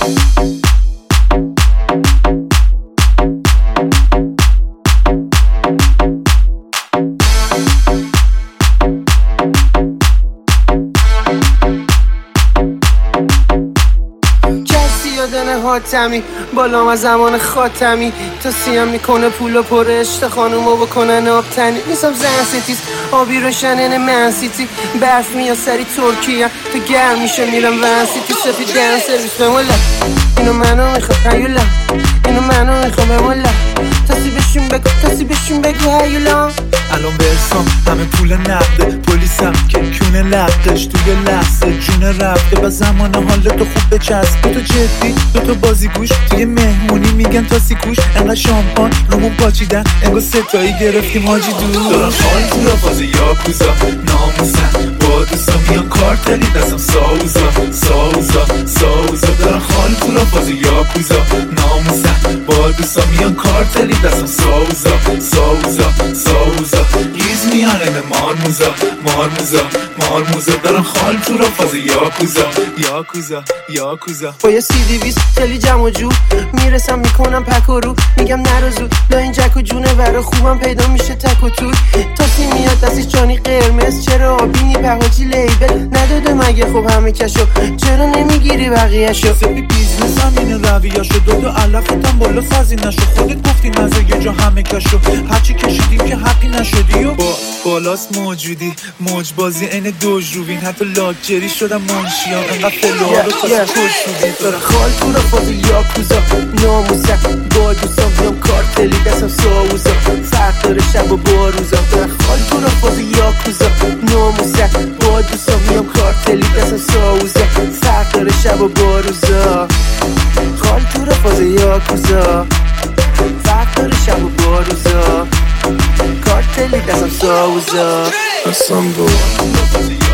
حاتمی بالام از زمان خاتمی تا سیم میکنه پولو پر عشق خانومو بکنن آبتنی نیستم زن ستیز آبی روشنن من سیتی برف میاد سری ترکیه تو گرم میشه میرم ون سیتی سفید دن سرویس بمولا اینو منو میخواد هیولا اینو منو میخواد بمولا تاسی بشون بگو هیولا الان برسام همه پول نقده پلیسم که کونه لقش توی لحظه جون رفته و زمان حالتو خوب بچسب تو جدی دوتا بازیگوش توی مهمونی میگن تاسی کوش انقدر شامپان رومون پاچیدن انگار ستایی گرفتیم حاجی دور دارم حال تو را فاز یاکوزا ناموسن با دوستا میان کارتلی دستم ساوزا دارم حال تو را فاز یاکوزا ناموسن با دوستا میان کارتلی دستم ساوزا ریز میانه به مارموزا دارم خال تو را فاز یاکوزا با یه CD-20 خیلی جمع و جور میرسم میکنم پک و رو میگم نرو زود لا این جک و جونه ور خوبم پیدا میشه تک و تور تاسی میاد دستش جانی قرمز چرا آبینی پهاجی لیبل نداده مگه خب همه کشو چرا نمیگیری بقیهشو سبی بیزنس هم اینه رویهشو دو علفتم بالا سازی نشو خودت گفتی نزه یه جا همه کشو هرچی کشیدیم که حقی نشدی و بالاست موجودی موج بازی این دوج روبین حتی لاکجری شدم منشیام انقدر فلوها رو تاسی کش شدی داره خال تو را فاز یاکوزا ناموسه با دوستان بیام کارتلی دستم ساوزا فرق داره شب و باروزا داره خال تو را فاز یاکوزا ناموسه با دوستان بیام کارتلی دستم ساوزا فرق داره شب و باروزا خال تو را فاز یاکوزا فرق داره شب و باروزا کارتلی دستم ساوزا اصلا